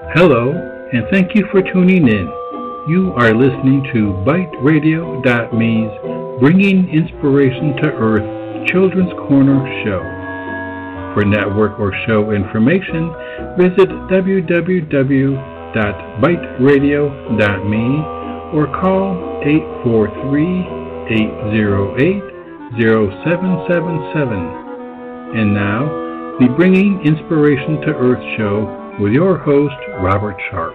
Hello, and thank you for tuning in. You are listening to BiteRadio.me's Bringing Inspiration to Earth Children's Corner show. For network or show information, visit www.biteradio.me or call 843-808-0777. And now, the Bringing Inspiration to Earth show with your host, Robert Sharp.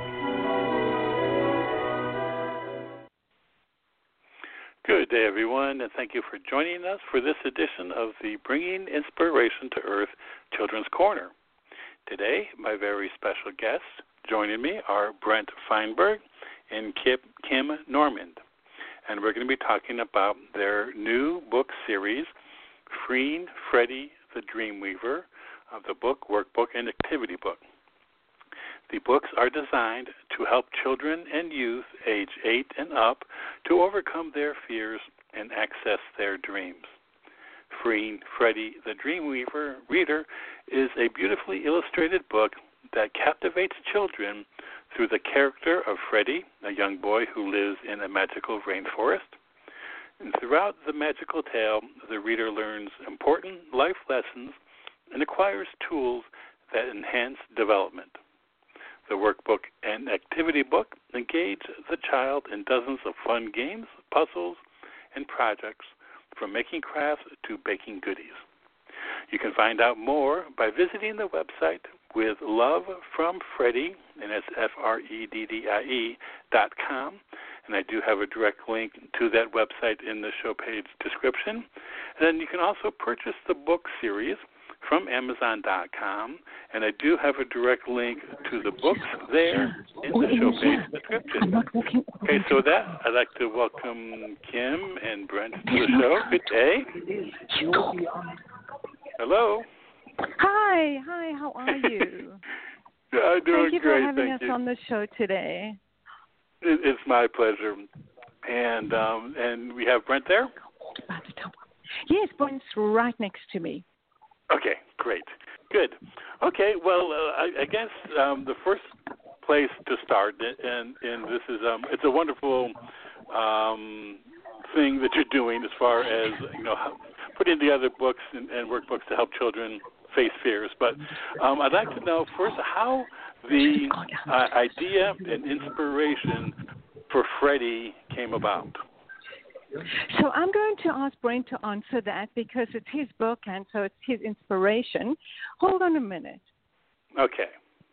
Good day, everyone, and thank you for joining us for this edition of the Bringing Inspiration to Earth Children's Corner. Today, my very special guests joining me are Brent Feinberg and Kim Normand, and we're going to be talking about their new book series, Freeing Freddie the Dreamweaver, of the book, workbook, and activity book. The books are designed to help children and youth age 8 and up to overcome their fears and access their dreams. Freeing Freddie the Dreamweaver Reader is a beautifully illustrated book that captivates children through the character of Freddie, a young boy who lives in a magical rainforest. And throughout the magical tale, the reader learns important life lessons and acquires tools that enhance development. The workbook and activity book engage the child in dozens of fun games, puzzles, and projects, from making crafts to baking goodies. You can find out more by visiting the website with Love from Freddie, and that's FREDDIE.com. And I do have a direct link to that website in the show page description. And then you can also purchase the book series from Amazon.com, and I do have a direct link to the books there in the show page description. Okay, so with that, I'd like to welcome Kim and Brent to the show. Good day. Hello. Hi, how are you? I'm doing Thank you great. for having Thank us you. on the show today. It's my pleasure. And we have Brent there? Yes, Brent's right next to me. Okay, great. Good. Okay, well, I guess the first place to start, and this is, it's a wonderful thing that you're doing as far as, putting together books and workbooks to help children face fears. But I'd like to know first how the idea and inspiration for Freddie came about. So I'm going to ask Brent to answer that because it's his book and so it's his inspiration. Hold on a minute. Okay.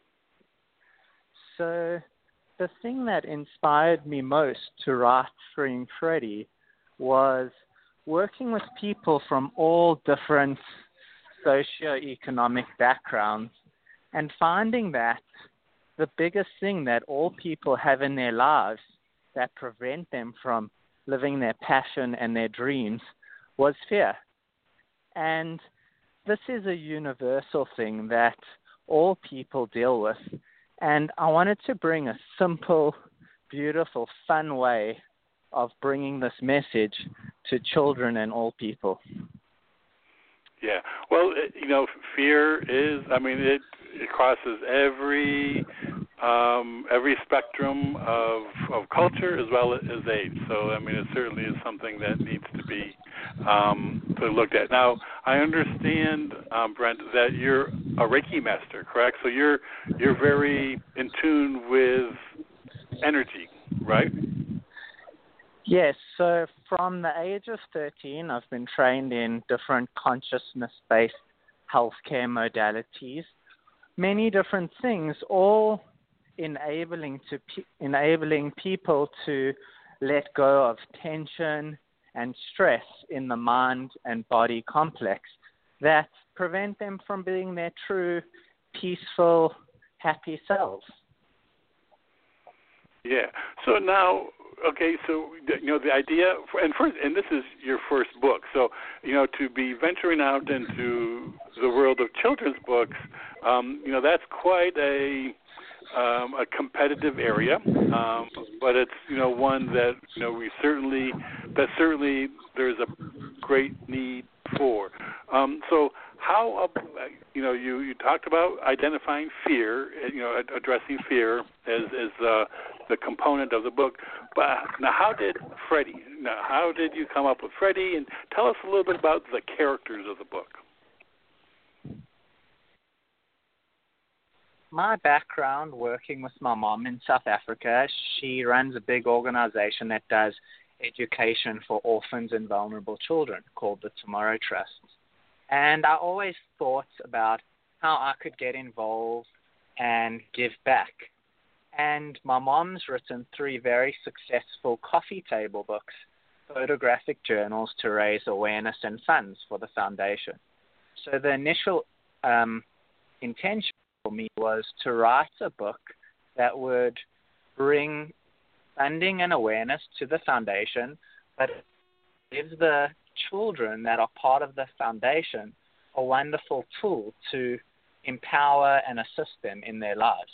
So the thing that inspired me most to write Freeing Freddie was working with people from all different socioeconomic backgrounds and finding that the biggest thing that all people have in their lives that prevent them from living their passion and their dreams was fear. And this is a universal thing that all people deal with. And I wanted to bring a simple, beautiful, fun way of bringing this message to children and all people. Yeah. Well, fear is, it crosses every spectrum of culture as well as age. So, it certainly is something that needs to be looked at. Now, I understand, Brent, that you're a Reiki master, correct? So you're very in tune with energy, right? Yes, so from the age of 13, I've been trained in different consciousness-based healthcare modalities, many different things, all enabling people to let go of tension and stress in the mind and body complex that prevent them from being their true, peaceful, happy selves. Yeah. So now, okay, so the idea, and this is your first book, so to be venturing out into the world of children's books, that's quite a competitive area, but it's one that certainly there's a great need for. So how you talked about identifying fear, addressing fear as the component of the book. But now, how did you come up with Freddie? And tell us a little bit about the characters of the book. My background working with my mom in South Africa, she runs a big organization that does education for orphans and vulnerable children called the Tomorrow Trust. And I always thought about how I could get involved and give back. And my mom's written 3 very successful coffee table books, photographic journals to raise awareness and funds for the foundation. So the initial intention for me was to write a book that would bring funding and awareness to the foundation, but gives the children that are part of the foundation a wonderful tool to empower and assist them in their lives.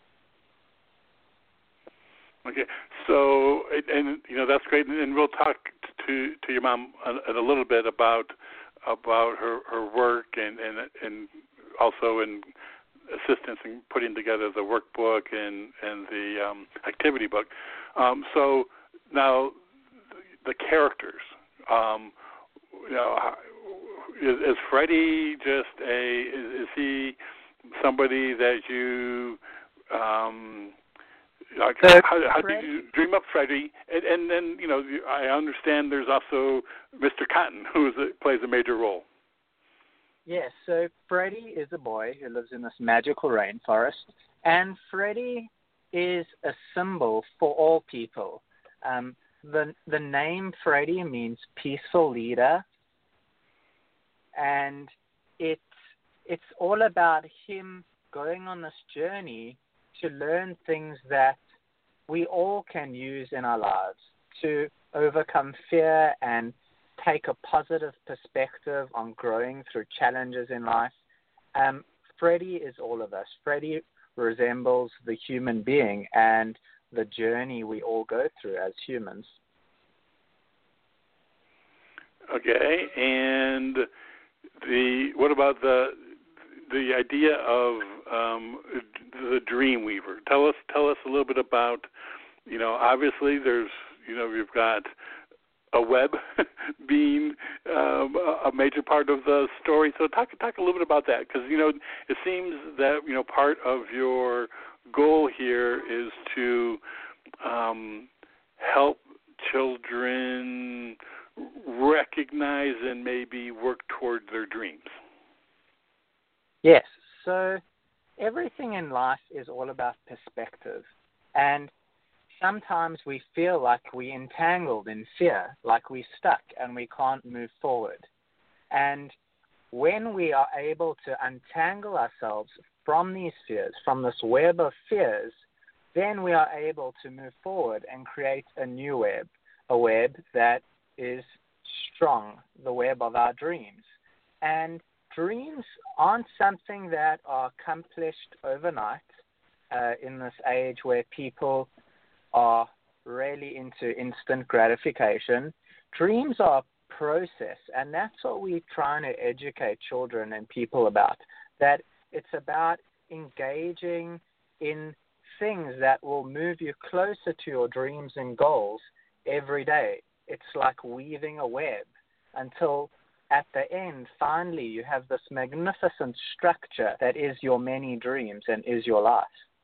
Okay, so that's great, and we'll talk to your mom a little bit about her work and also in assistance in putting together the workbook and the activity book. So now the characters. Is Freddie just is he somebody that you how did you dream up Freddie? And then I understand there's also Mr. Cotton who plays a major role. Yes, so Freddie is a boy who lives in this magical rainforest, and Freddie is a symbol for all people. The name Freddie means peaceful leader, and it's all about him going on this journey to learn things that we all can use in our lives to overcome fear and take a positive perspective on growing through challenges in life. Freddie is all of us. Freddie resembles the human being and the journey we all go through as humans. Okay, and what about the idea of the dream weaver? Tell us a little bit about, obviously there's, we've got a web being a major part of the story. So talk a little bit about that, because it seems that part of your goal here is to help children recognize and maybe work toward their dreams. Yes. So everything in life is all about perspective, and sometimes we feel like we're entangled in fear, like we're stuck and we can't move forward. And when we are able to untangle ourselves from these fears, from this web of fears, then we are able to move forward and create a new web, a web that is strong, the web of our dreams. And dreams aren't something that are accomplished overnight in this age where people are really into instant gratification. Dreams are a process, and that's what we're trying to educate children and people about, that it's about engaging in things that will move you closer to your dreams and goals every day. It's like weaving a web until at the end, finally, you have this magnificent structure that is your many dreams and is your life.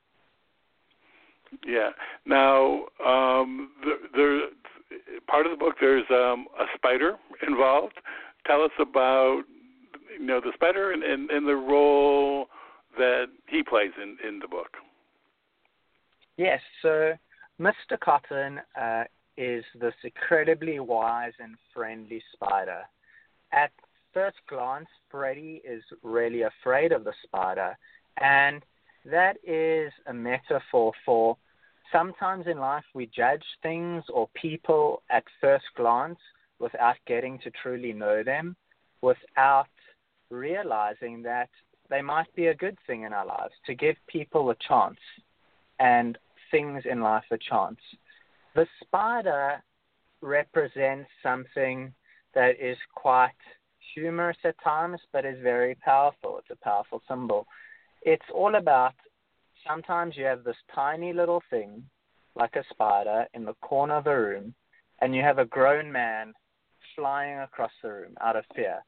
Yeah. Now, there part of the book, there's a spider involved. Tell us about the spider and the role that he plays in the book. Yes. So Mr. Cotton is this incredibly wise and friendly spider. At first glance, Freddie is really afraid of the spider, and that is a metaphor for sometimes in life we judge things or people at first glance without getting to truly know them, without realizing that they might be a good thing in our lives, to give people a chance and things in life a chance. The spider represents something that is quite humorous at times, but is very powerful. It's a powerful symbol. It's all about, sometimes you have this tiny little thing, like a spider, in the corner of a room, and you have a grown man flying across the room out of fear.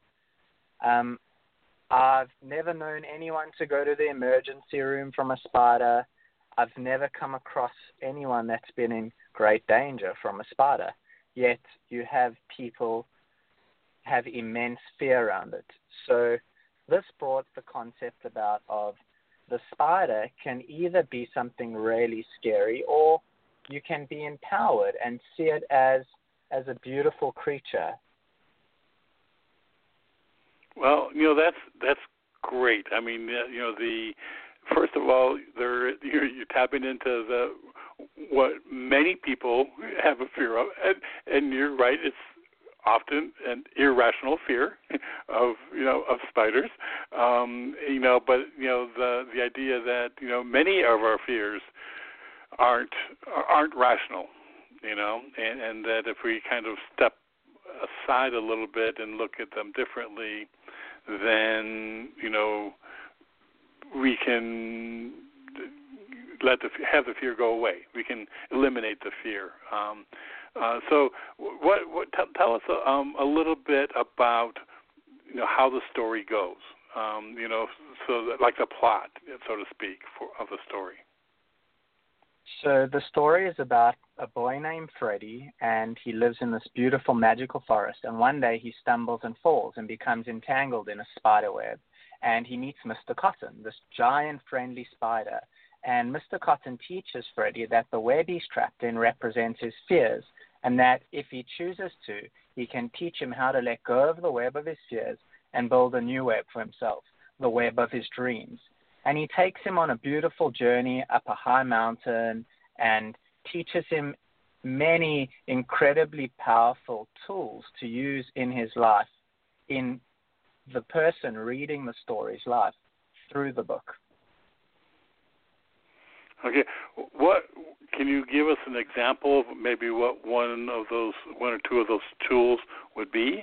I've never known anyone to go to the emergency room from a spider. I've never come across anyone that's been in great danger from a spider. Yet you have people have immense fear around it. So this brought the concept about of the spider can either be something really scary, or you can be empowered and see it as a beautiful creature. Well, that's great. I mean, first of all, you're tapping into what many people have a fear of, and you're right. It's often an irrational fear of spiders. But the idea that many of our fears aren't rational. And that if we kind of step aside a little bit and look at them differently, then we can have the fear go away. We can eliminate the fear. So, tell us a little bit about how the story goes. So that, like the plot, so to speak, of the story. So the story is about a boy named Freddy, and he lives in this beautiful magical forest. And one day he stumbles and falls and becomes entangled in a spider web. And he meets Mr. Cotton, this giant friendly spider. And Mr. Cotton teaches Freddy that the web he's trapped in represents his fears, and that if he chooses to, he can teach him how to let go of the web of his fears and build a new web for himself, the web of his dreams. And he takes him on a beautiful journey up a high mountain and teaches him many incredibly powerful tools to use in his life, in the person reading the story's life through the book. Okay, what can you give us an example of maybe what one or two of those tools would be?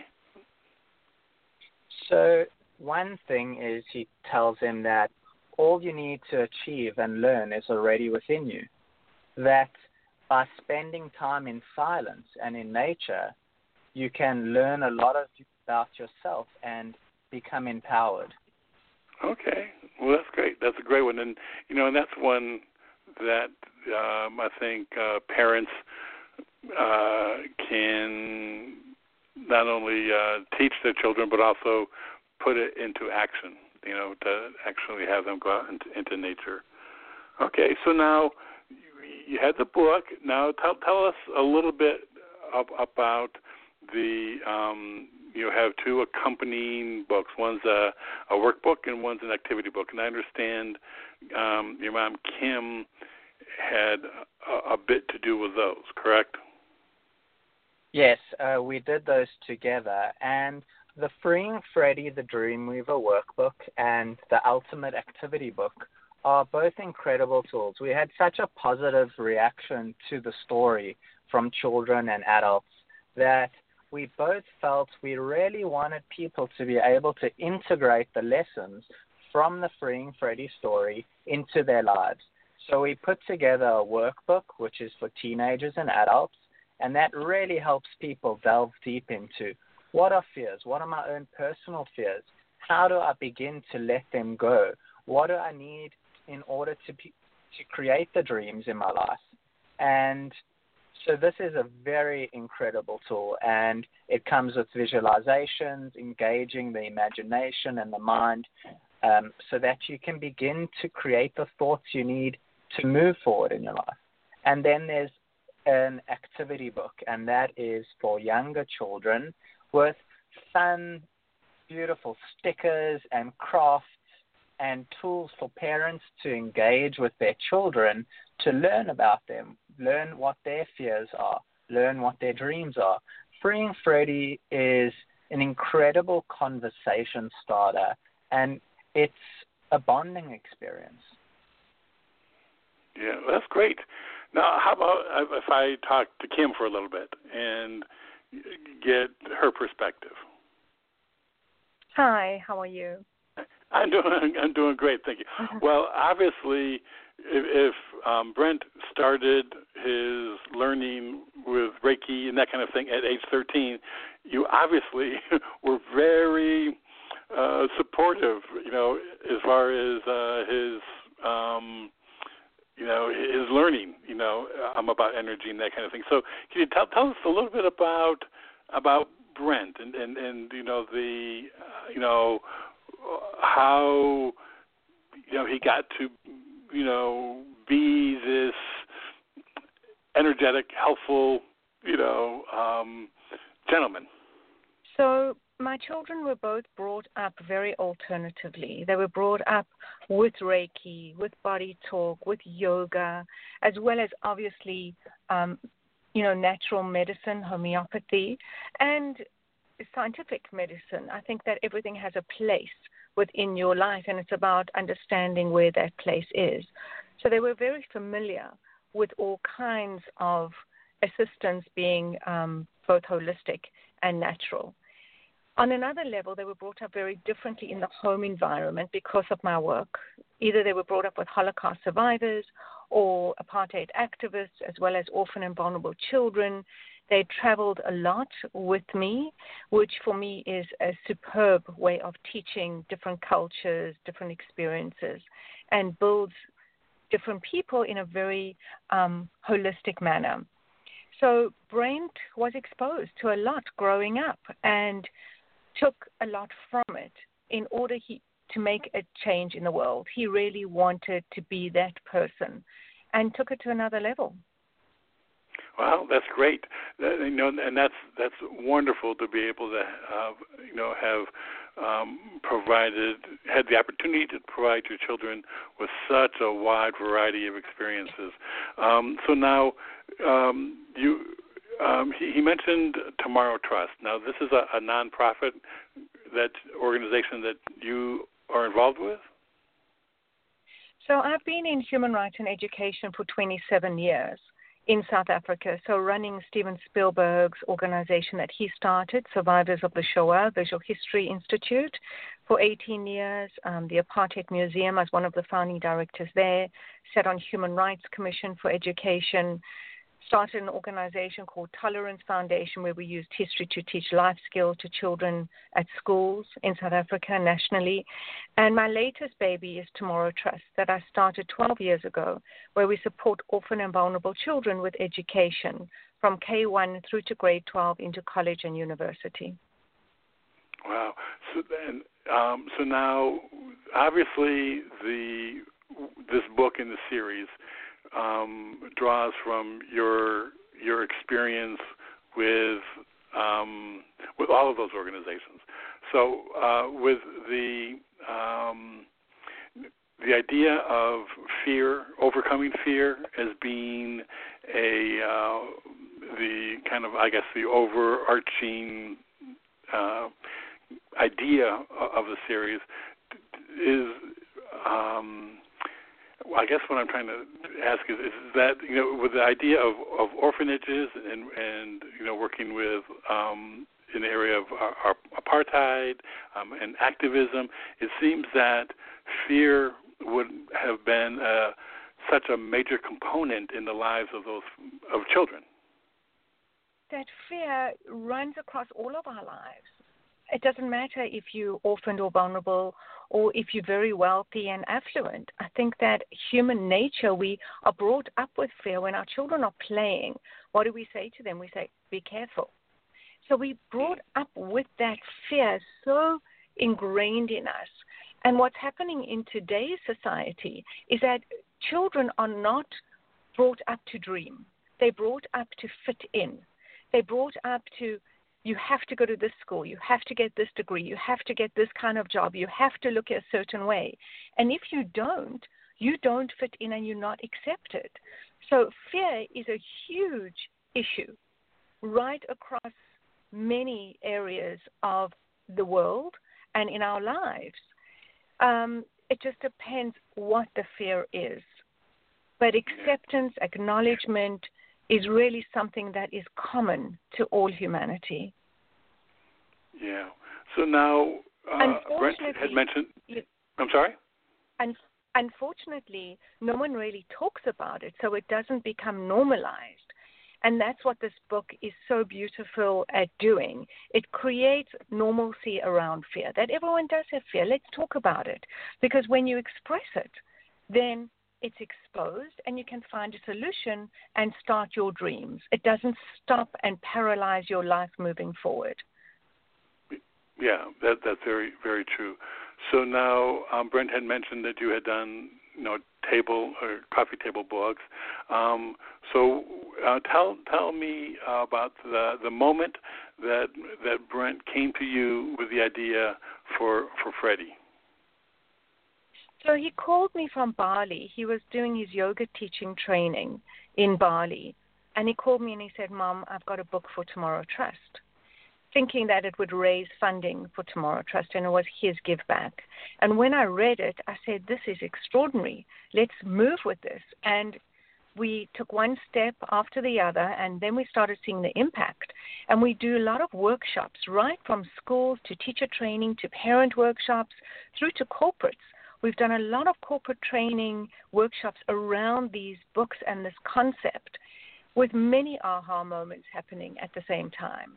So one thing is he tells him that all you need to achieve and learn is already within you. That by spending time in silence and in nature, you can learn a lot about yourself and become empowered. Okay, well that's great. That's a great one, and and that's one that I think parents can not only teach their children, but also put it into action. To actually have them go out into nature. Okay, so now you had the book. Now tell us a little bit about the. You have two accompanying books. One's a workbook and one's an activity book. And I understand your mom, Kim, had a bit to do with those, correct? Yes, we did those together. And the Freeing Freddy the Dreamweaver workbook and the Ultimate Activity book are both incredible tools. We had such a positive reaction to the story from children and adults that we both felt we really wanted people to be able to integrate the lessons from the Freeing Freddy story into their lives. So we put together a workbook, which is for teenagers and adults, and that really helps people delve deep into what are fears? What are my own personal fears? How do I begin to let them go? What do I need in order to create the dreams in my life? And so this is a very incredible tool, and it comes with visualizations, engaging the imagination and the mind, so that you can begin to create the thoughts you need to move forward in your life. And then there's an activity book, and that is for younger children with fun, beautiful stickers and crafts and tools for parents to engage with their children, to learn about them, learn what their fears are, learn what their dreams are. Freeing Freddy is an incredible conversation starter, and it's a bonding experience. Yeah, that's great. Now, how about if I talk to Kim for a little bit and get her perspective? Hi, how are you? I'm doing great, thank you. Well, obviously, if Brent started his learning with Reiki and that kind of thing at age 13, you obviously were very supportive, as far as his his learning, about energy and that kind of thing. So can you tell us a little bit about Brent and the how he got to be this energetic, helpful gentleman? So my children were both brought up very alternatively. They were brought up with Reiki, with body talk, with yoga, as well as obviously, natural medicine, homeopathy, and scientific medicine. I think that everything has a place within your life, and it's about understanding where that place is. So they were very familiar with all kinds of assistance being both holistic and natural. On another level, they were brought up very differently in the home environment because of my work. Either they were brought up with Holocaust survivors or apartheid activists, as well as orphan and vulnerable children. They traveled a lot with me, which for me is a superb way of teaching different cultures, different experiences, and builds different people in a very holistic manner. So Brent was exposed to a lot growing up and took a lot from it in order to make a change in the world. He really wanted to be that person and took it to another level. Well, that's great. And that's wonderful to be able to have had the opportunity to provide your children with such a wide variety of experiences. So now he mentioned Tomorrow Trust. Now, this is a nonprofit organization that you are involved with? So I've been in human rights and education for 27 years in South Africa, so running Steven Spielberg's organization that he started, Survivors of the Shoah Visual History Institute, for 18 years, the Apartheid Museum as one of the founding directors there, sat on Human Rights Commission for Education, started an organization called Tolerance Foundation where we used history to teach life skills to children at schools in South Africa nationally. And my latest baby is Tomorrow Trust that I started 12 years ago, where we support orphan and vulnerable children with education from K1 through to grade 12 into college and university. Wow. So now, obviously, this book in the series draws from your experience with all of those organizations. So with the idea of fear, overcoming fear, as being the kind of, I guess, the overarching idea of the series is. I guess what I'm trying to ask is that, with the idea of orphanages and working with in the area of apartheid and activism, it seems that fear would have been such a major component in the lives of children. That fear runs across all of our lives. It doesn't matter if you're orphaned or vulnerable or if you're very wealthy and affluent. I think that human nature, we are brought up with fear. When our children are playing, what do we say to them? We say, be careful. So we brought up with that fear so ingrained in us. And what's happening in today's society is that children are not brought up to dream. They're brought up to fit in. They're brought up to, you have to go to this school, you have to get this degree, you have to get this kind of job, you have to look a certain way. And if you don't fit in and you're not accepted. So fear is a huge issue right across many areas of the world and in our lives. It just depends what the fear is. But acceptance, acknowledgement is really something that is common to all humanity. Yeah. So now, Brent had mentioned. I'm sorry? Unfortunately, no one really talks about it, so it doesn't become normalized. And that's what this book is so beautiful at doing. It creates normalcy around fear, that everyone does have fear. Let's talk about it. Because when you express it, then it's exposed and you can find a solution and start your dreams. It doesn't stop and paralyze your life moving forward. Yeah, that's very, very true. So now Brent had mentioned that you had done, table or coffee table blogs. So tell me about the moment that Brent came to you with the idea for Freddie. So he called me from Bali. He was doing his yoga teaching training in Bali. And he called me and he said, Mom, I've got a book for Tomorrow Trust, thinking that it would raise funding for Tomorrow Trust, and it was his give back. And when I read it, I said, this is extraordinary. Let's move with this. And we took one step after the other, and then we started seeing the impact. And we do a lot of workshops, right from schools to teacher training to parent workshops through to corporates. We've done a lot of corporate training workshops around these books and this concept, with many aha moments happening at the same time.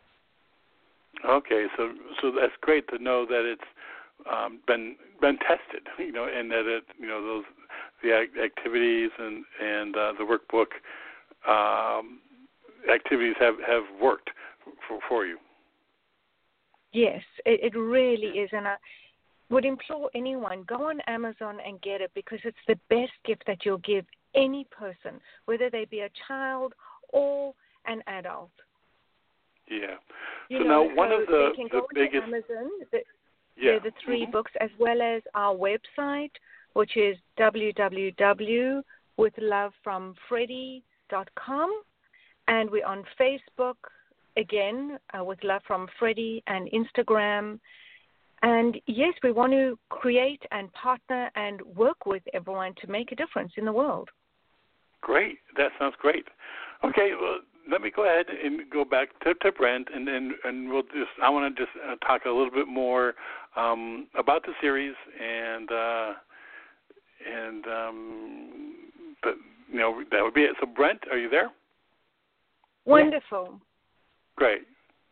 Okay, so that's great to know that it's been tested, and that it, the activities and the workbook activities have worked for you. Yes, it really is, and I would implore anyone, go on Amazon and get it, because it's the best gift that you'll give any person, whether they be a child or an adult. Yeah. So now one of the they can go biggest to Amazon. They're the three books, as well as our website, which is www.withlovefromfreddie.com, and we're on Facebook again, with Love from Freddie, and Instagram. And yes, we want to create and partner and work with everyone to make a difference in the world. Great. That sounds great. Okay, well, let me go ahead and go back to Brent, and I want to just talk a little bit more about the series, but that would be it. So Brent, are you there? Wonderful. Great.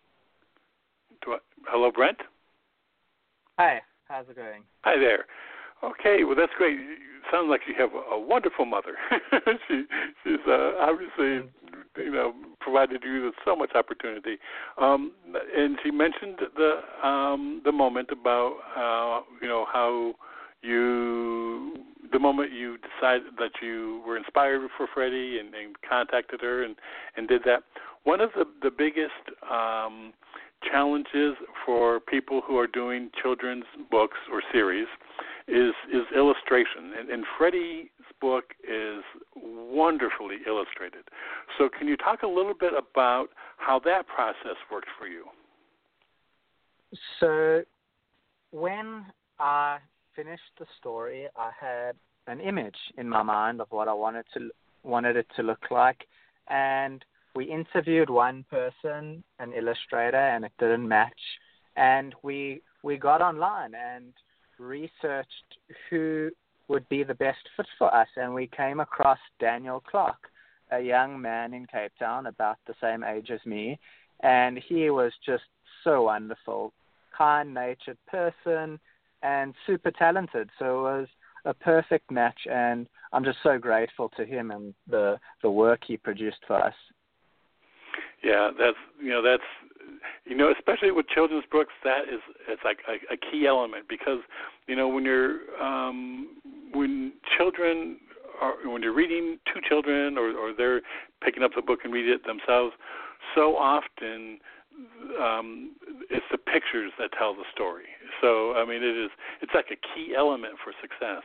Hello, Brent? Hi, how's it going? Hi there. Okay, well, that's great. Sounds like you have a wonderful mother. She's obviously, provided you with so much opportunity. And she mentioned the moment about how the moment you decided that you were inspired for Freddie and contacted her and did that. One of the biggest challenges for people who are doing children's books or series is illustration, and Freddie's book is wonderfully illustrated. So can you talk a little bit about how that process worked for you? So when I finished the story, I had an image in my mind of what I wanted it to look like, and we interviewed one person, an illustrator, and it didn't match. And we got online and researched who would be the best fit for us, and we came across Daniel Clark, a young man in Cape Town about the same age as me, and he was just so wonderful, kind-natured person, and super talented. So it was a perfect match, and I'm just so grateful to him and the work he produced for us. Yeah, that's especially with children's books, it's like a key element, because when you're reading to children or they're picking up the book and reading it themselves, so often it's the pictures that tell the story. So it's like a key element for success.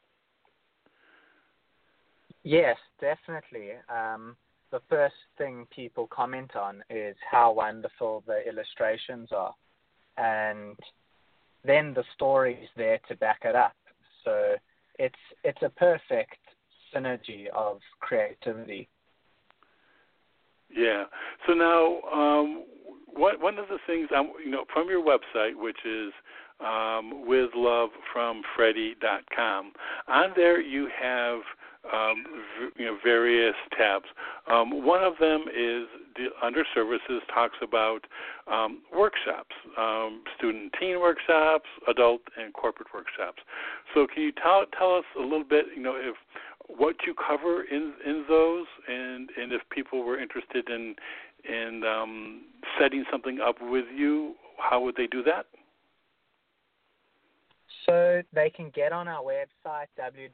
Yes, definitely. The first thing people comment on is how wonderful the illustrations are, and then the story is there to back it up. So it's a perfect synergy of creativity. Yeah. So now, one of the things from your website, which is withlovefromfreddie.com, on there you have various tabs. One of them is under services talks about workshops, student and teen workshops, adult and corporate workshops. So can you tell us a little bit, if what you cover in those, and if people were interested in setting something up with you, how would they do that? So they can get on our website,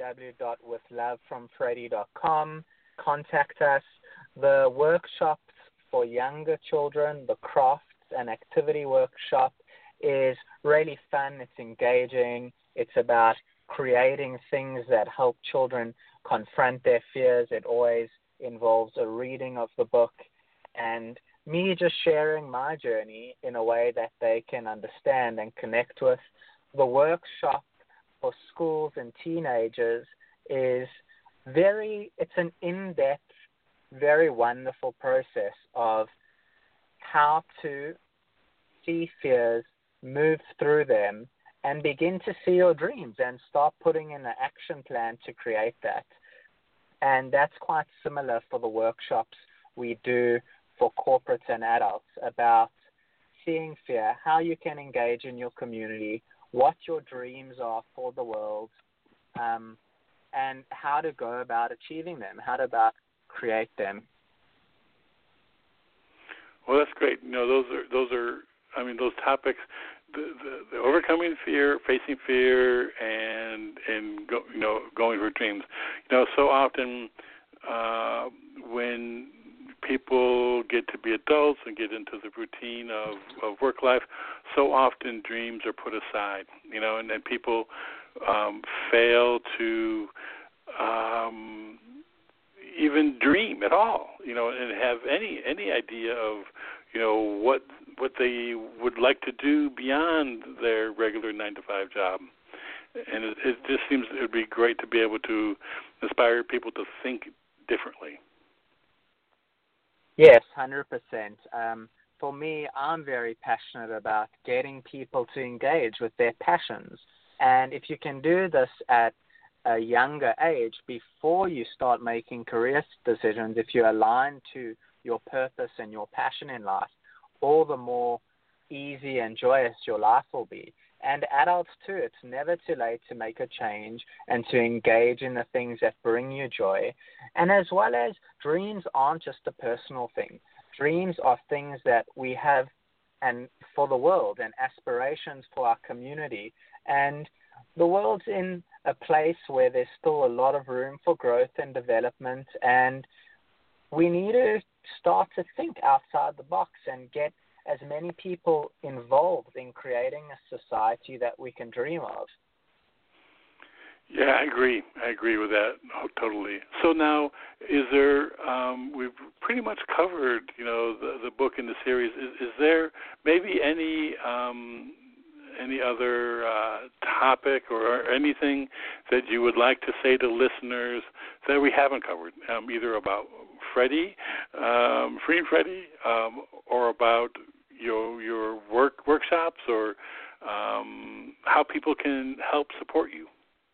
www.withlovefromfreddie.com, contact us. The workshops for younger children, the crafts and activity workshop, is really fun. It's engaging. It's about creating things that help children confront their fears. It always involves a reading of the book and me just sharing my journey in a way that they can understand and connect with. The workshop for schools and teenagers is it's an in-depth, very wonderful process of how to see fears, move through them, and begin to see your dreams and start putting in an action plan to create that. And that's quite similar for the workshops we do for corporates and adults about seeing fear, how you can engage in your community, what your dreams are for the world, and how to go about achieving them, how to create them. Well, that's great. Those are those topics, the overcoming fear, facing fear, and going for dreams. So often when people get to be adults and get into the routine of work life, so often dreams are put aside, and then people fail to even dream at all, and have any idea of, what they would like to do beyond their regular 9-to-5 job. And it just seems it would be great to be able to inspire people to think differently. Yes, 100%. For me, I'm very passionate about getting people to engage with their passions. And if you can do this at a younger age, before you start making career decisions, if you align to your purpose and your passion in life, all the more easy and joyous your life will be. And adults too, it's never too late to make a change and to engage in the things that bring you joy. And as well as dreams aren't just a personal thing. Dreams are things that we have and for the world, and aspirations for our community. And the world's in a place where there's still a lot of room for growth and development, and we need to start to think outside the box and get as many people involved in creating a society that we can dream of. Yeah, I agree. I agree with that totally. So now, is there? We've pretty much covered, the book in the series. Is there maybe any other topic or anything that you would like to say to listeners that we haven't covered, either about Freddie, Freeing Freddie, or about your workshops, or how people can help support you?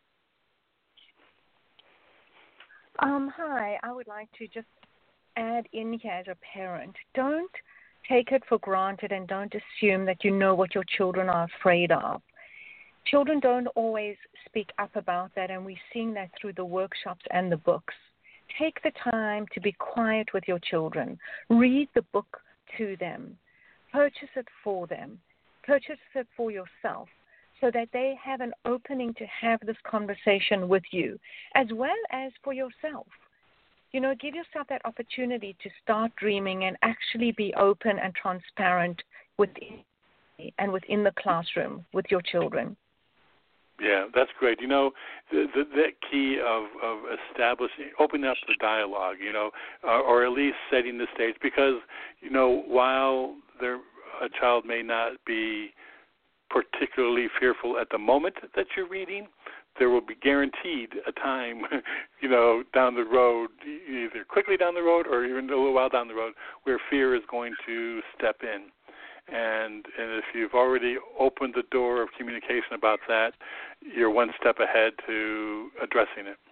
Hi, I would like to just add in here as a parent. Don't take it for granted and don't assume that you know what your children are afraid of. Children don't always speak up about that, and we're seeing that through the workshops and the books. Take the time to be quiet with your children. Read the book to them. Purchase it for them. Purchase it for yourself, so that they have an opening to have this conversation with you, as well as for yourself. Give yourself that opportunity to start dreaming and actually be open and transparent within the classroom with your children. Yeah, that's great. The key of establishing, opening up the dialogue, or at least setting the stage, because, while a child may not be particularly fearful at the moment that you're reading, there will be guaranteed a time, down the road, either quickly down the road or even a little while down the road, where fear is going to step in. And if you've already opened the door of communication about that, you're one step ahead to addressing it.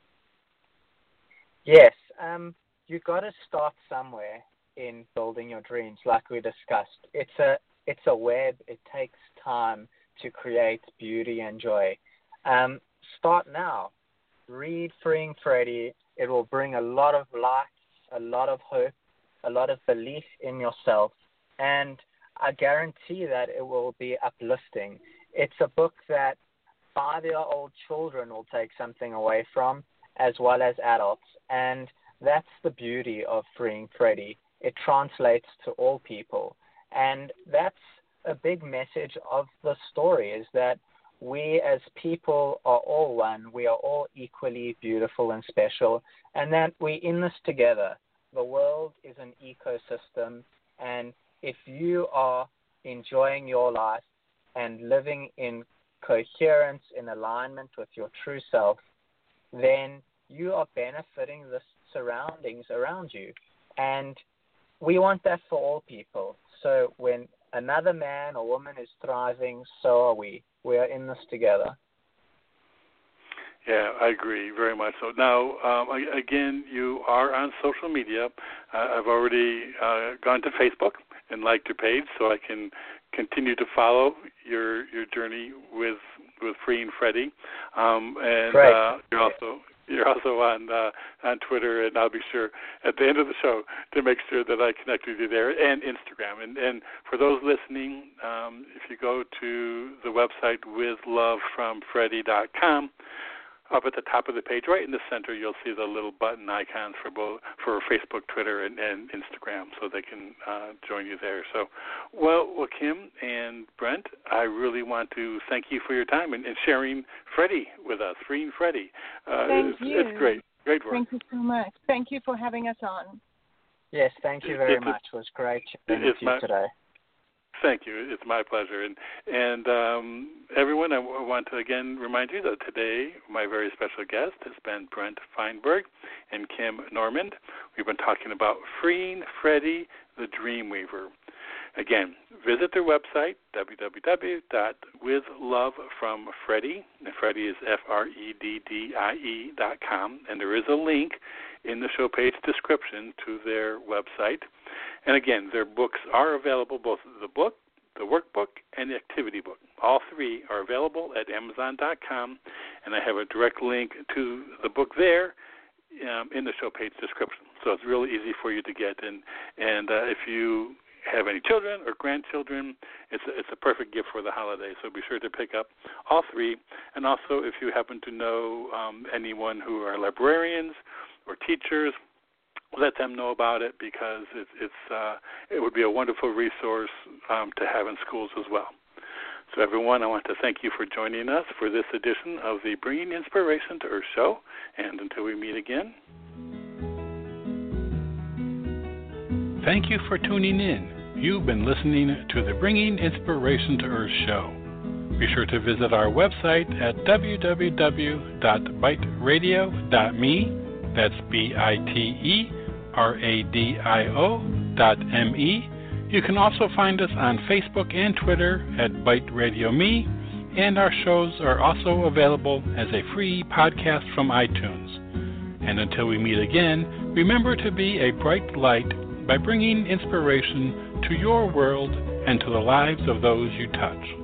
Yes, you've got to start somewhere in building your dreams, like we discussed. It's a web. It takes time to create beauty and joy. Start now. Read Freeing Freddy. It will bring a lot of light, a lot of hope, a lot of belief in yourself, and I guarantee that it will be uplifting. It's a book that 5-year-old children will take something away from, as well as adults, and that's the beauty of Freeing Freddy. It translates to all people, and that's a big message of the story, is that we as people are all one. We are all equally beautiful and special, and that we're in this together. The world is an ecosystem, and if you are enjoying your life and living in coherence, in alignment with your true self, then you are benefiting the surroundings around you. And we want that for all people. So when another man or woman is thriving, so are we. We are in this together. Yeah, I agree very much so. Now, again, you are on social media. I've already gone to Facebook and liked your page, so I can continue to follow your journey with Freeing Freddy. And you're also on Twitter, and I'll be sure at the end of the show to make sure that I connect with you there, and Instagram. And for those listening, if you go to the website withlovefromfreddy.com, up at the top of the page, right in the center, you'll see the little button icons for Facebook, Twitter, and Instagram, so they can join you there. So, well, Kim and Brent, I really want to thank you for your time and sharing Freddy with us, Freeing Freddy. Thank you. It's great work. Thank you so much. Thank you for having us on. Yes, thank you very much. It was great chatting with you today. Thank you. It's my pleasure. And everyone, I want to again remind you that today my very special guest has been Brent Feinberg and Kim Normand. We've been talking about Freeing Freddy, the Dreamweaver. Again, visit their website, www.withlovefromfreddy. Freddy is FREDDIE.com, and there is a link in the show page description to their website. And again, their books are available, both the book, the workbook, and the activity book. All three are available at Amazon.com, and I have a direct link to the book there in the show page description. So it's really easy for you to get. And if you have any children or grandchildren, it's a perfect gift for the holidays. So be sure to pick up all three. And also, if you happen to know anyone who are librarians or teachers, let them know about it, because it would be a wonderful resource to have in schools as well. So everyone, I want to thank you for joining us for this edition of the Bringing Inspiration to Earth show. And until we meet again. Thank you for tuning in. You've been listening to the Bringing Inspiration to Earth show. Be sure to visit our website at www.biteradio.me. That's BITERADIO.me. You can also find us on Facebook and Twitter at Byte Radio Me, and our shows are also available as a free podcast from iTunes. And until we meet again, remember to be a bright light by bringing inspiration to your world and to the lives of those you touch.